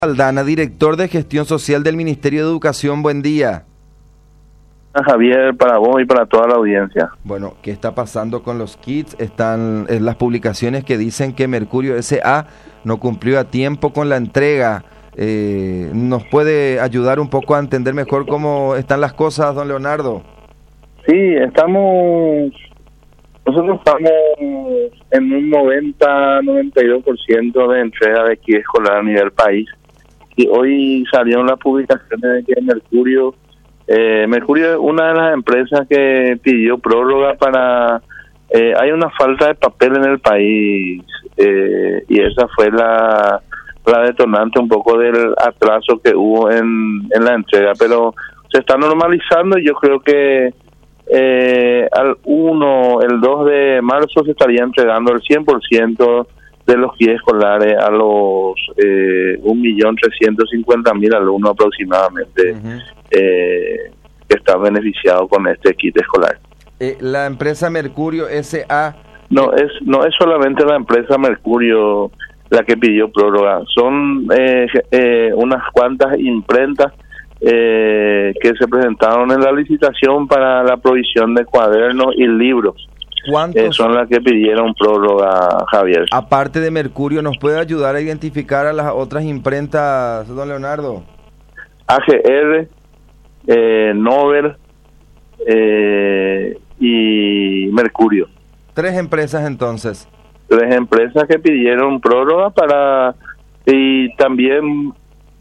Aldana, director de Gestión Social del Ministerio de Educación, buen día. Javier, para vos y para toda la audiencia. Bueno, ¿qué está pasando con los kits? Están las publicaciones que dicen que Mercurio S.A. no cumplió a tiempo con la entrega. ¿Nos puede ayudar un poco a entender mejor cómo están las cosas, don Leonardo? Sí, nosotros estamos en un 90-92% de entrega de kit escolar a nivel país. Y hoy salieron las publicaciones de que Mercurio es una de las empresas que pidió prórroga para... hay una falta de papel en el país y esa fue la detonante un poco del atraso que hubo en la entrega, pero se está normalizando y yo creo que el 2 de marzo se estaría entregando el 100% de los kits escolares a los 1.350.000 alumnos aproximadamente que están beneficiados con este kit escolar. La empresa Mercurio S.A. No es solamente la empresa Mercurio la que pidió prórroga, son unas cuantas imprentas que se presentaron en la licitación para la provisión de cuadernos y libros. ¿Cuántos son las que pidieron prórroga, Javier? Aparte de Mercurio, ¿nos puede ayudar a identificar a las otras imprentas, don Leonardo? AGR, Nobel y Mercurio. 3 empresas entonces. 3 empresas que pidieron prórroga para... Y también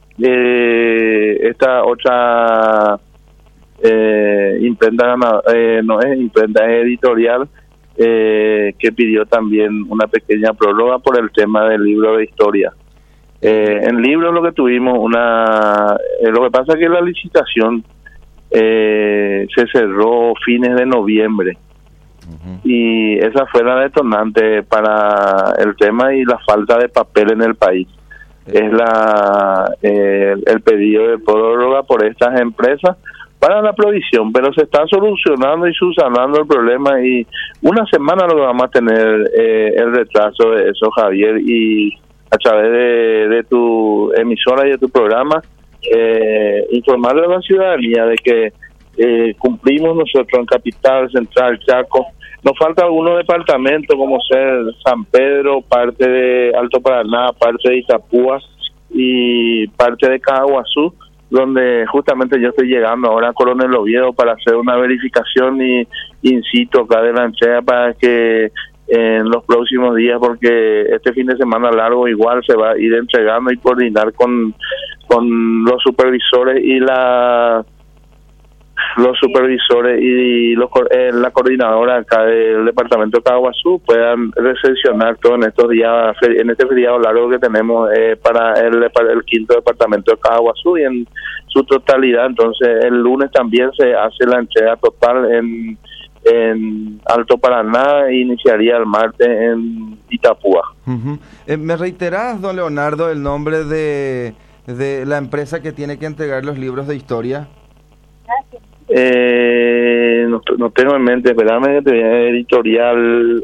esta otra imprenta, no es imprenta, es editorial, que pidió también una pequeña prórroga por el tema del libro de historia. En libros lo que tuvimos lo que pasa es que la licitación se cerró fines de noviembre y esa fue la detonante para el tema y la falta de papel en el país. Es el pedido de prórroga por estas empresas para la provisión, pero se está solucionando y subsanando el problema y una semana lo que vamos a tener el retraso de eso, Javier, y a través de tu emisora y de tu programa informarle a la ciudadanía de que cumplimos nosotros en Capital, Central, Chaco. Nos falta algunos departamentos como ser San Pedro, parte de Alto Paraná, parte de Itapúa y parte de Caguazú, donde justamente yo estoy llegando ahora a Coronel Oviedo para hacer una verificación y in situ acá de la entrega para que en los próximos días, porque este fin de semana largo igual se va a ir entregando y coordinar con los supervisores y la la coordinadora acá del departamento de Caguazú puedan recepcionar todo en estos días, en este feriado largo que tenemos para el 5º departamento de Caguazú y en su totalidad. Entonces el lunes también se hace la entrega total en Alto Paraná e iniciaría el martes en Itapúa. ¿Me reiterás, don Leonardo, el nombre de la empresa que tiene que entregar los libros de historia? No tengo en mente, espérame que te voy a editorial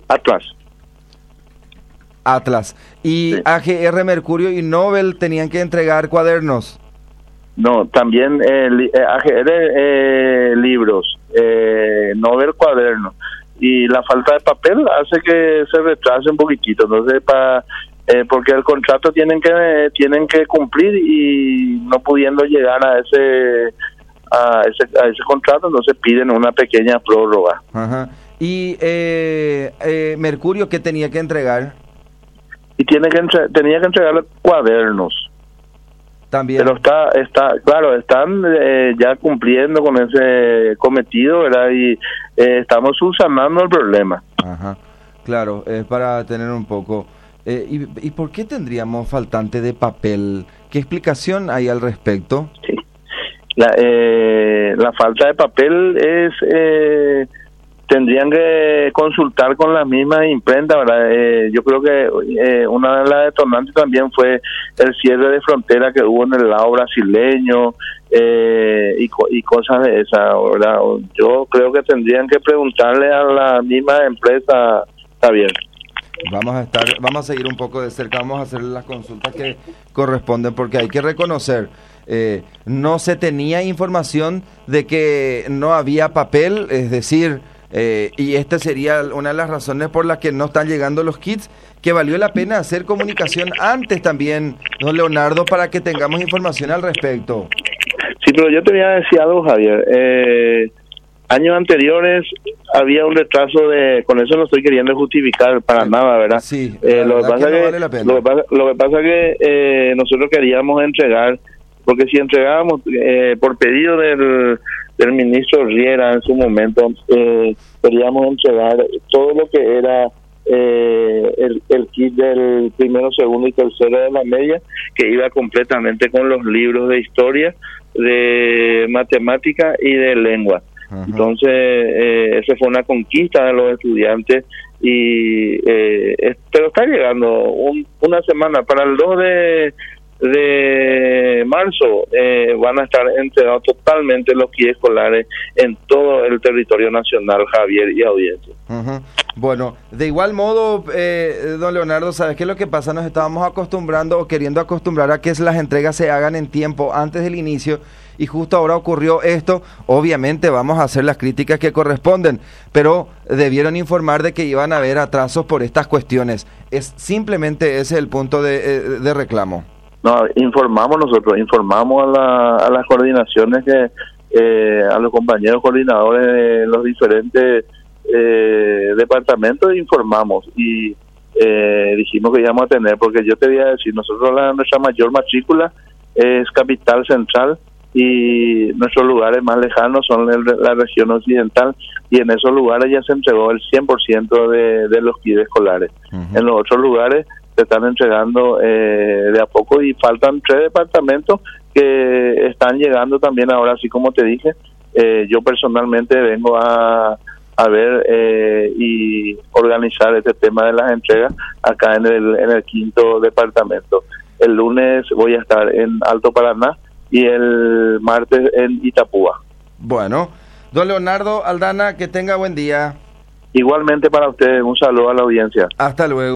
Atlas. ¿Y sí. AGR, Mercurio y Nobel tenían que entregar cuadernos? No, también AGR libros, Nobel cuadernos. Y la falta de papel hace que se retrase un poquitito, entonces porque el contrato tienen que cumplir y no pudiendo llegar a ese contrato, entonces piden una pequeña prórroga. ¿Y Mercurio qué tenía que entregar? Y tenía que entregar cuadernos. También. Pero están ya cumpliendo con ese cometido, ¿verdad? Y estamos subsanando el problema. Claro, es para tener un poco... ¿Y por qué tendríamos faltante de papel? ¿Qué explicación hay al respecto? Sí. La falta de papel es tendrían que consultar con las mismas imprentas, ¿verdad? Yo creo que una de las detonantes también fue el cierre de frontera que hubo en el lado brasileño y cosas de esa, ¿verdad? Yo creo que tendrían que preguntarle a la misma empresa, Javier. Vamos a seguir un poco de cerca, vamos a hacer las consultas que corresponden, porque hay que reconocer, no se tenía información de que no había papel, es decir, y esta sería una de las razones por las que no están llegando los kits, que valió la pena hacer comunicación antes también, don Leonardo, para que tengamos información al respecto. Sí, pero yo te voy a decir algo, Javier. Años anteriores había un retraso con eso no estoy queriendo justificar para nada, ¿verdad? Sí, lo que pasa que nosotros queríamos entregar, porque si entregábamos por pedido del ministro Riera en su momento, queríamos entregar todo lo que era el kit del primero, segundo y tercero de la media, que iba completamente con los libros de historia, de matemática y de lengua. Ajá. Entonces, esa fue una conquista de los estudiantes pero está llegando una semana para el 2 de marzo van a estar entregados totalmente los kits escolares en todo el territorio nacional, Javier y audiencia. Uh-huh. Bueno, de igual modo, don Leonardo, ¿sabes qué es lo que pasa? Nos estábamos acostumbrando o queriendo acostumbrar a que las entregas se hagan en tiempo antes del inicio, y justo ahora ocurrió esto. Obviamente vamos a hacer las críticas que corresponden, pero debieron informar de que iban a haber atrasos por estas cuestiones. Simplemente ese es el punto de reclamo. No, informamos a las coordinaciones, a los compañeros coordinadores de los diferentes departamentos, informamos y dijimos que íbamos a tener, porque yo te voy a decir, nuestra mayor matrícula es Capital Central y nuestros lugares más lejanos son la región occidental, y en esos lugares ya se entregó el 100% de los kits escolares. Uh-huh. En los otros lugares se están entregando de a poco, y faltan 3 departamentos que están llegando también ahora, así como te dije. Yo personalmente vengo a ver y organizar este tema de las entregas acá en el 5º departamento. El lunes voy a estar en Alto Paraná y el martes en Itapúa. Bueno, don Leonardo Aldana, que tenga buen día. Igualmente para ustedes, un saludo a la audiencia. Hasta luego.